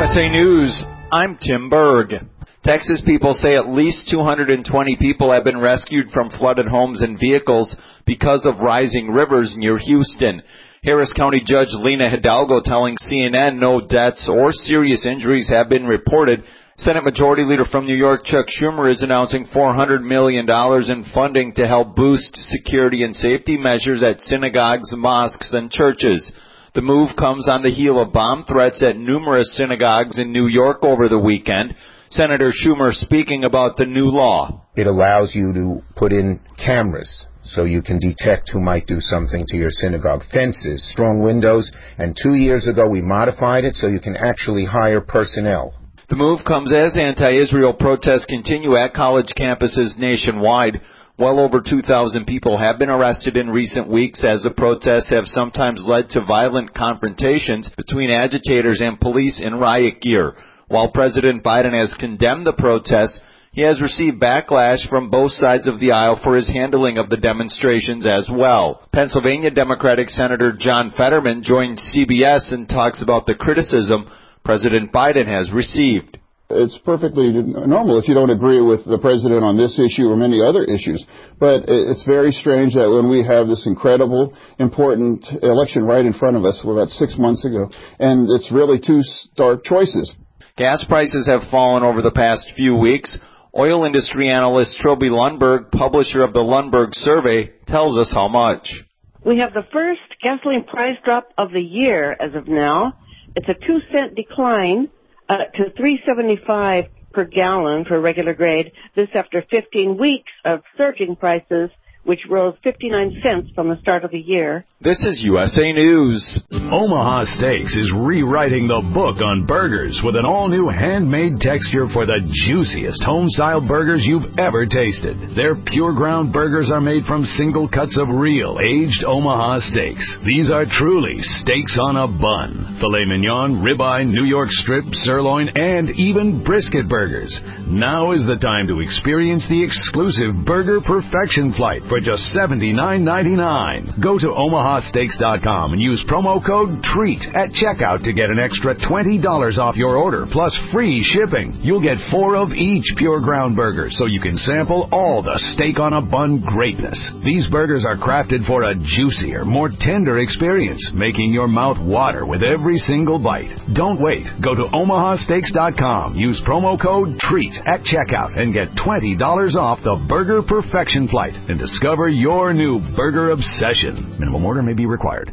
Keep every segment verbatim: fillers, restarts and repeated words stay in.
S A News, I'm Tim Berg. Texas people say at least two hundred twenty people have been rescued from flooded homes and vehicles because of rising rivers near Houston. Harris County Judge Lena Hidalgo telling C N N no deaths or serious injuries have been reported. Senate Majority Leader from New York, Chuck Schumer, is announcing four hundred million dollars in funding to help boost security and safety measures at synagogues, mosques, and churches. The move comes on the heel of bomb threats at numerous synagogues in New York over the weekend. Senator Schumer speaking about the new law. It allows you to put in cameras so you can detect who might do something to your synagogue. Fences, strong windows, and two years ago we modified it so you can actually hire personnel. The move comes as anti-Israel protests continue at college campuses nationwide. Well over two thousand people have been arrested in recent weeks as the protests have sometimes led to violent confrontations between agitators and police in riot gear. While President Biden has condemned the protests, he has received backlash from both sides of the aisle for his handling of the demonstrations as well. Pennsylvania Democratic Senator John Fetterman joined C B S and talks about the criticism President Biden has received. It's perfectly normal if you don't agree with the president on this issue or many other issues. But it's very strange that when we have this incredible, important election right in front of us, well, about six months ago, and it's really two stark choices. Gas prices have fallen over the past few weeks. Oil industry analyst Trilby Lundberg, publisher of the Lundberg Survey, tells us how much. We have the first gasoline price drop of the year as of now. It's a two cent decline uh, to three seventy-five per gallon for regular grade. This after fifteen weeks of surging prices, which rose fifty-nine cents from the start of the year. This is U S A News. Omaha Steaks is rewriting the book on burgers with an all-new handmade texture for the juiciest home-style burgers you've ever tasted. Their pure ground burgers are made from single cuts of real, aged Omaha steaks. These are truly steaks on a bun. Filet mignon, ribeye, New York strip, sirloin, and even brisket burgers. Now is the time to experience the exclusive Burger Perfection Flight for just seventy-nine ninety-nine. Go to omaha steaks dot com and use promo code TREAT at checkout to get an extra twenty dollars off your order, plus free shipping. You'll get four of each pure ground burger, so you can sample all the steak on a bun greatness. These burgers are crafted for a juicier, more tender experience, making your mouth water with every single bite. Don't wait. Go to omaha steaks dot com, use promo code TREAT at checkout, and get twenty dollars off the Burger Perfection Flight and discover your new burger obsession. Minimum order may be required.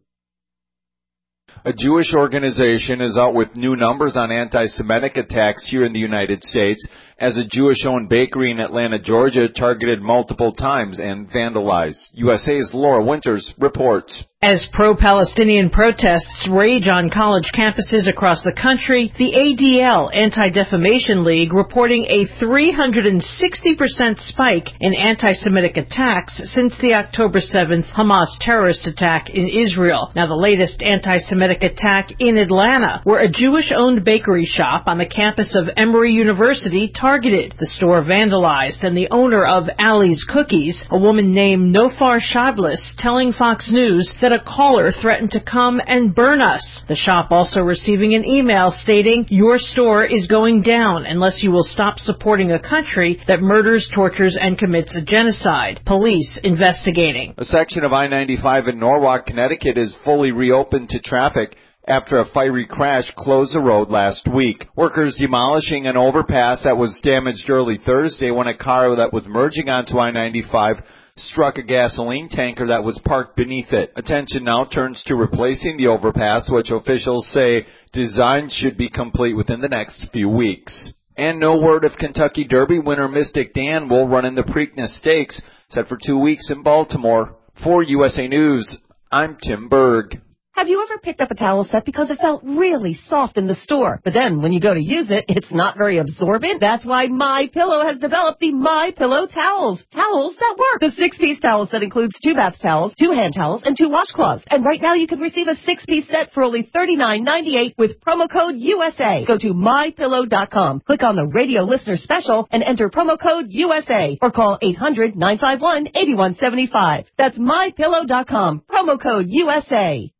A Jewish organization is out with new numbers on anti-Semitic attacks here in the United States as a Jewish-owned bakery in Atlanta, Georgia, targeted multiple times and vandalized. U S A's Laura Winters reports. As pro-Palestinian protests rage on college campuses across the country, the A D L, Anti-Defamation League, reporting a three hundred sixty percent spike in anti-Semitic attacks since the October seventh Hamas terrorist attack in Israel. Now, the latest anti-Semitic attack in Atlanta, where a Jewish-owned bakery shop on the campus of Emory University targeted. The store vandalized, and the owner of Allie's Cookies, a woman named Nofar Shadlis, telling Fox News that a caller threatened to come and burn us. The shop also receiving an email stating, "Your store is going down unless you will stop supporting a country that murders, tortures, and commits a genocide." Police investigating. A section of I ninety-five in Norwalk, Connecticut is fully reopened to traffic after a fiery crash closed the road last week. Workers demolishing an overpass that was damaged early Thursday when a car that was merging onto I ninety-five struck a gasoline tanker that was parked beneath it. Attention now turns to replacing the overpass, which officials say design should be complete within the next few weeks. And no word if Kentucky Derby winner Mystic Dan will run in the Preakness Stakes, set for two weeks in Baltimore. For U S A News, I'm Tim Berg. Have you ever picked up a towel set because it felt really soft in the store, but then when you go to use it, it's not very absorbent? That's why MyPillow has developed the MyPillow towels. Towels that work. The six-piece towel set includes two bath towels, two hand towels, and two washcloths. And right now you can receive a six-piece set for only thirty-nine ninety-eight with promo code U S A. Go to my pillow dot com, click on the radio listener special, and enter promo code U S A, or call eight hundred nine five one eight one seven five. That's my pillow dot com, promo code U S A.